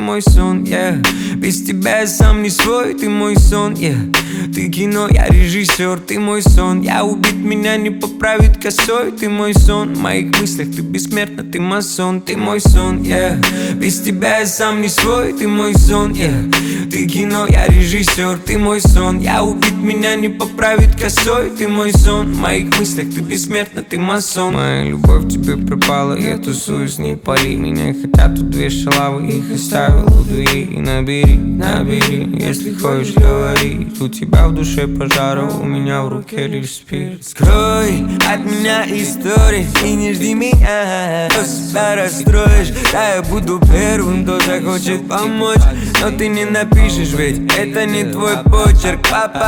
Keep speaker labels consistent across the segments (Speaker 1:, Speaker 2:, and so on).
Speaker 1: мой сон, yeah. Без тебя я сам не свой, ты мой сон, yeah. Ты кино, я режиссер, ты мой сон. Я убит, меня не поправит косой, ты мой сон. В моих мыслях ты бессмертна, ты масон, ты мой сон, yeah. Без тебя я сам не свой, ты мой сон, yeah. Ты кино, я режиссер, ты мой сон. Я убит, меня не поправит косой, ты мой сон. В моих мыслях ты бессмертна, ты масон. Моя любовь тебе пропала, я тусую с ней, пали. Меня хотят тут две шалавы, их оставил у двери. И набери, если хочешь, говори. У тебя в душе пожара, у меня в руке лишь спирт. Скрой от меня истории и не жди меня, то себя расстроишь. Да, я буду первым, кто захочет помочь, но ты не напишешь, ведь это не твой почерк.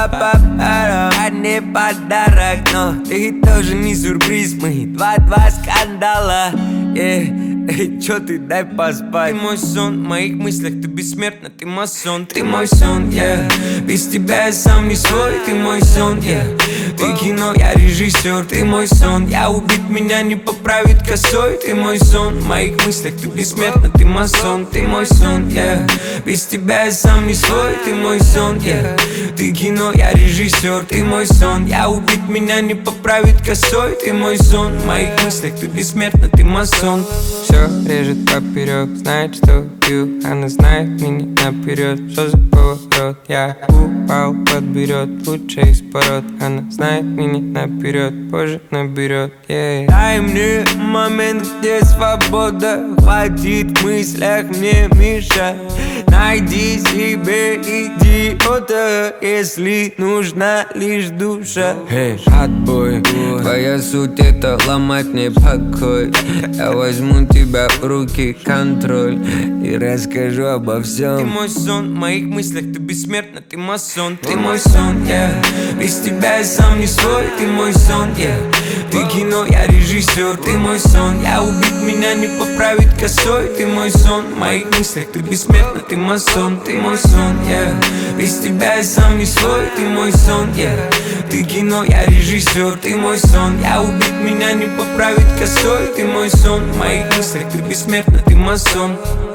Speaker 1: А не подарок, но ты тоже не сюрприз. Мы два скандала, Эй, чё ты, дай поспать. Ты мой сон, в моих мыслях ты бессмертна, ты масон. Ты мой сон, yeah. Без тебя я сам не свой, ты мой сон, yeah. Ты кино, я режиссер, ты мой сон. Я убит, меня не поправит косой, ты мой сон. В моих мыслях ты бессмертна, ты масон. Ты мой сон, yeah. Без тебя я сам не свой, ты мой сон, yeah. Ты кино, я режиссер, ты мой сон. Я убит, меня не поправит косой, ты мой сон. В моих мыслях ты бессмертна, ты масон. Все режет поперек, знает, что пью. Она знает меня наперед, что за поворот. Я упал, подберет, лучше из пород. Она знает меня наперед, позже наберет, yeah. Дай мне момент, где свобода, хватит в мыслях мне мешать. Найди себе идиота, если нужна лишь душа. Отбой, твоя суть это ломать мне покой. Я возьму тебя в руки, контроль, и расскажу обо всем. Ты мой сон, в моих мыслях ты бессмертна, ты масон. Ты мой сон, yeah. Без тебя я сам не свой, ты мой сон, yeah. Ты кино, я режиссер, ты мой сон. Я убит, меня не поправит косой, ты мой сон. В моих мыслях ты бессмертна, ты масон. Ты мой сон, yeah. Без тебя я сам не свой, ты мой сон, yeah. Ты кино, я режиссер, ты мой сон. Я убит, меня не поправит косой, ты мой сон. В моих мыслях ты бессмертна, ты масон.